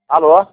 Alô?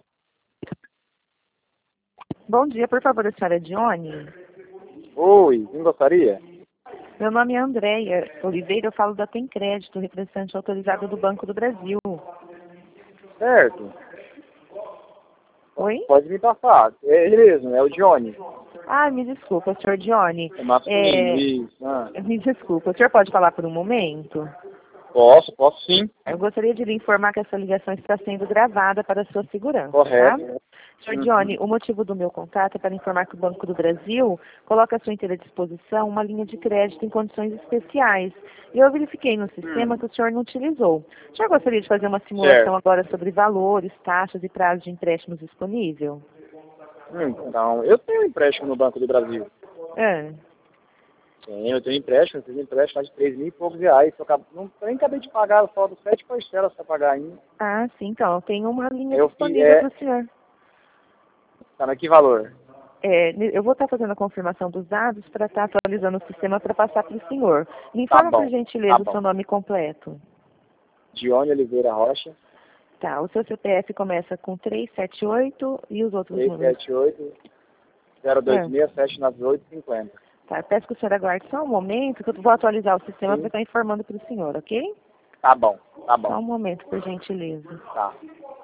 Bom dia, por favor, a senhora Dione. Oi, quem gostaria? Meu nome é Andréia Oliveira, eu falo da Tem Crédito, representante autorizado do Banco do Brasil. Certo. Oi? Pode me passar. É ele mesmo, é o Johnny. Ah, me desculpa, senhor Dione. É masculino, isso. Me desculpa, o senhor pode falar por um momento? Posso sim. Eu gostaria de lhe informar que essa ligação está sendo gravada para a sua segurança, tá? Correto. Senhor Dione, o motivo do meu contato é para informar que o Banco do Brasil coloca à sua inteira disposição uma linha de crédito em condições especiais. E eu verifiquei no sistema que o senhor não utilizou. O senhor gostaria de fazer uma simulação Certo. agora sobre valores, taxas e prazos de empréstimos disponível? Então, eu tenho empréstimo no Banco do Brasil. É. Eu tenho empréstimo, eu fiz empréstimo de 3 mil e poucos reais. Eu nem acabei de pagar, só dos 7 parcelas para pagar ainda. Ah, sim, então, eu tenho uma linha Eu fiz, disponível para o senhor. tá, mas que valor? Eu vou estar fazendo a confirmação dos dados para estar atualizando o sistema para passar para o senhor. Me Tá informa, por bom, gentileza, tá o seu bom. nome completo. Dione Oliveira Rocha, Tá, o seu CPF começa com 378 e os outros números. 378 É, 02679850. tá, peço que o senhor aguarde só um momento, que eu vou atualizar o sistema para Sim, estar informando para o senhor, ok? tá bom, tá Só bom. um momento, por gentileza. Tá.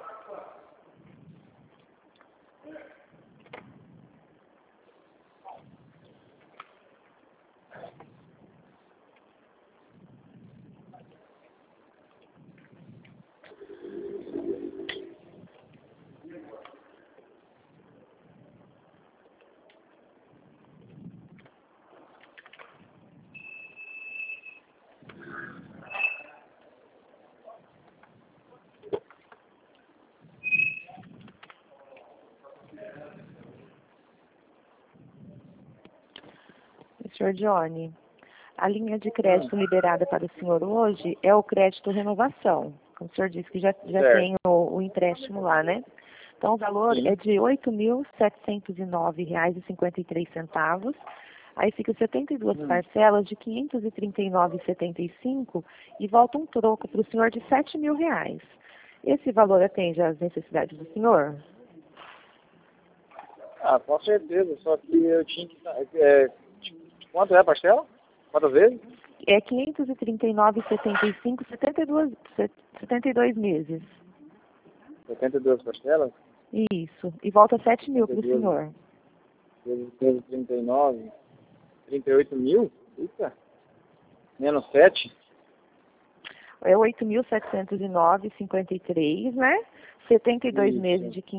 Senhor Johnny, a linha de crédito liberada para o senhor hoje é o crédito renovação. Como o senhor disse que já Certo. tem o empréstimo lá, né? Então, o valor Sim. é de R$ 8.709,53. Aí fica 72 parcelas de R$ 539,75 e volta um troco para o senhor de R$ 7.000. Esse valor atende às necessidades do senhor? Ah, com certeza, só que eu tinha que... quanto é a parcela? Quantas vezes? É R$ 539,75, 72 meses. 72 parcelas? Isso. E volta 7.000 para o 72 senhor. vezes 39, 38 mil? Eita, menos 7? É 8.709,53, né? 72 meses Isso. de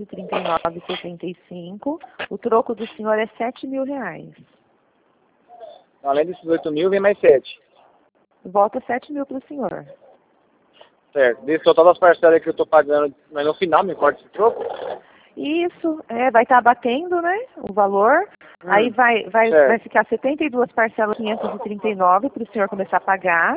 539,75. O troco do senhor é R$ 7.000. Além desses 8 mil, vem mais 7. Volta 7.000 para o senhor. Certo. Desse total das parcelas que eu tô pagando, mas no final me corta esse troco? Isso, vai estar batendo, né? O valor. Aí vai Certo. ficar 72 parcelas 539 para o senhor começar a pagar.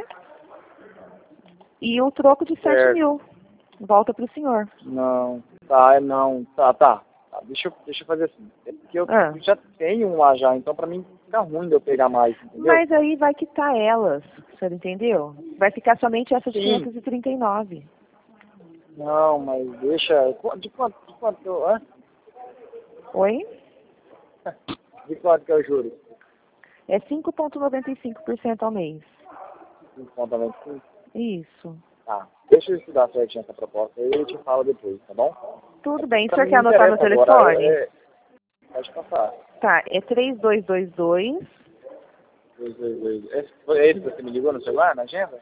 E o troco de 7.000. Certo. Volta para o senhor. Não. Tá, não. Tá. Deixa eu fazer assim. É porque eu Ah. já tenho um lá já, então pra mim fica ruim de eu pegar mais, entendeu? Mas aí vai quitar elas, o senhor entendeu? Vai ficar somente essas Sim. 539. Não, mas deixa... De quanto hã? Oi? De quanto que eu juro? É 5,95% ao mês. 5,95? Isso. Tá. Deixa eu estudar certinho essa proposta aí e eu te falo depois, tá bom? Tudo bem. O Pra senhor mim quer não anotar meu interessa agora. telefone? Pode passar. Tá, é 3222 222. É esse que você me ligou no celular, na agenda?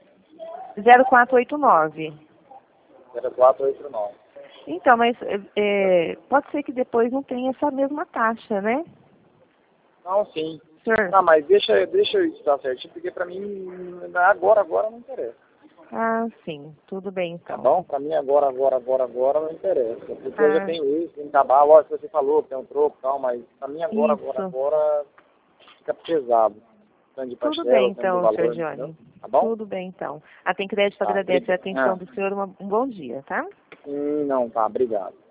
0489. 0489. Então, mas pode ser que depois não tenha essa mesma taxa, né? Não, sim. Senhor? Tá, mas deixa eu estudar certinho, porque pra mim agora não interessa. Ah, sim. Tudo bem, Tá então. bom? Pra mim agora não interessa. Porque eu já Ah, tenho isso, tem que acabar, lógico que você falou, tem um troco e tal, mas pra mim agora isso. fica pesado. Tanto de Tudo parcela, bem, tanto do então, senhor valor, entendeu? Johnny. Tá bom? Tudo bem, então. A Tem Crédito Tá, agradece a obrigado. atenção do senhor. Um bom dia, tá? Não, tá, obrigado.